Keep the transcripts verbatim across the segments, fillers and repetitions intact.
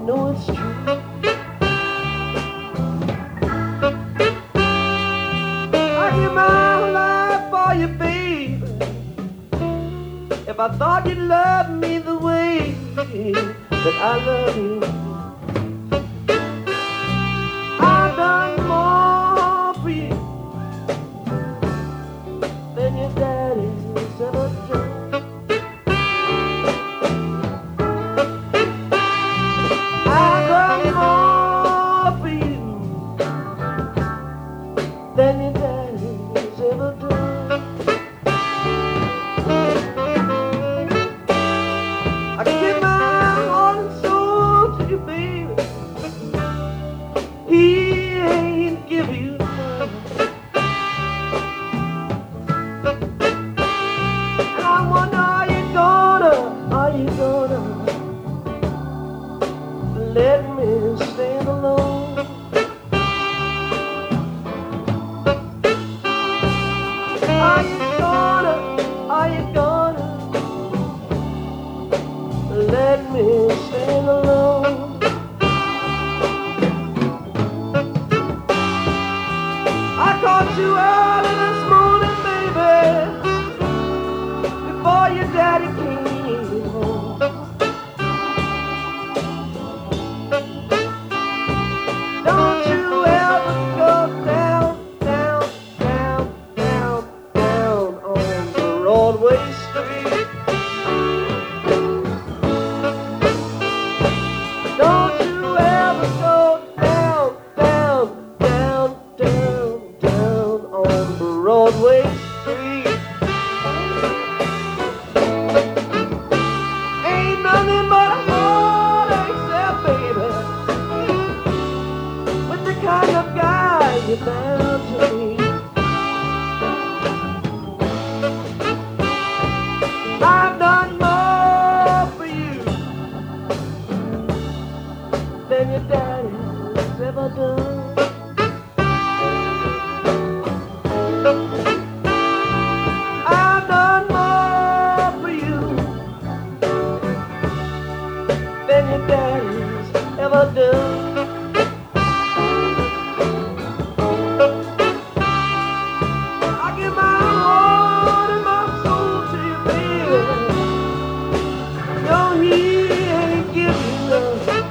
know it's true. I give my life for you, baby. If I thought you loved me the way that I love you, I've done more for you than your daddy's ever done. I've done more for you than your daddy's ever done. I give my heart and soul to you, baby. He ain't give you none. And I wonder, are you gonna, are you gonna let me stand alone? Are you gonna, are you gonna let me stand alone? I caught you early this morning, baby, before your daddy came home. Don't you ever go down, down, down, down, down on Broadway Street. Don't you ever go down, down, down, down, down on Broadway Street. Ain't nothing but a heartache there, baby, with the kind of guy you found to me. I've done more for you than your daddy's ever done. I've done more for you than your daddy's ever done. I give my heart and my soul to you, baby. No, he ain't give you none.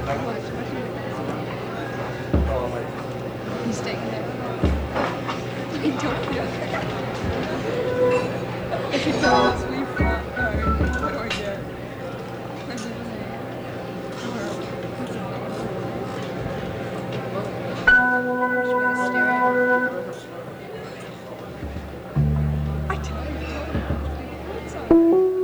He's taking it. He don't know. If he does, we front. No, what do I get? I tell you. It's all.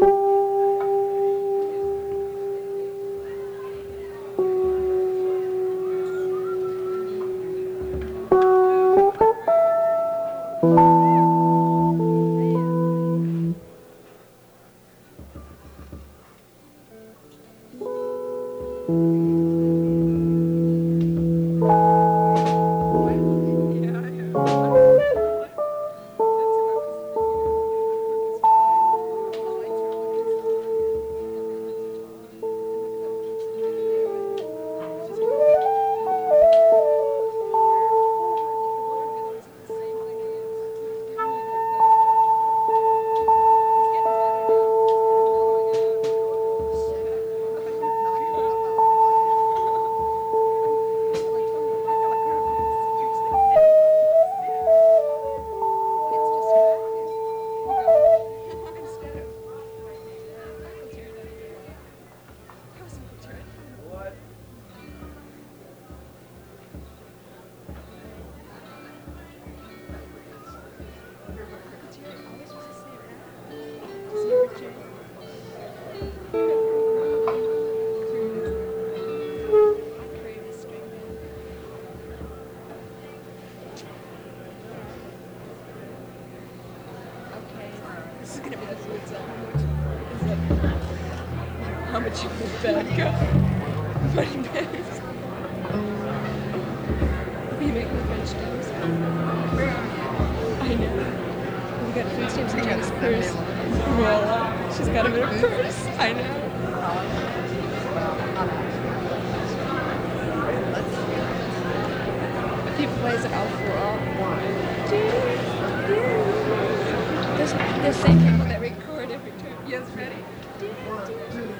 This is gonna be the food song. How much you put that go? Funny bags. Are you making the French toast? I know. We got food stamps in Jen's purse. Well, she's got them in her purse. I know. If he plays it out for all. There's the same people that record every time. Yes, ready?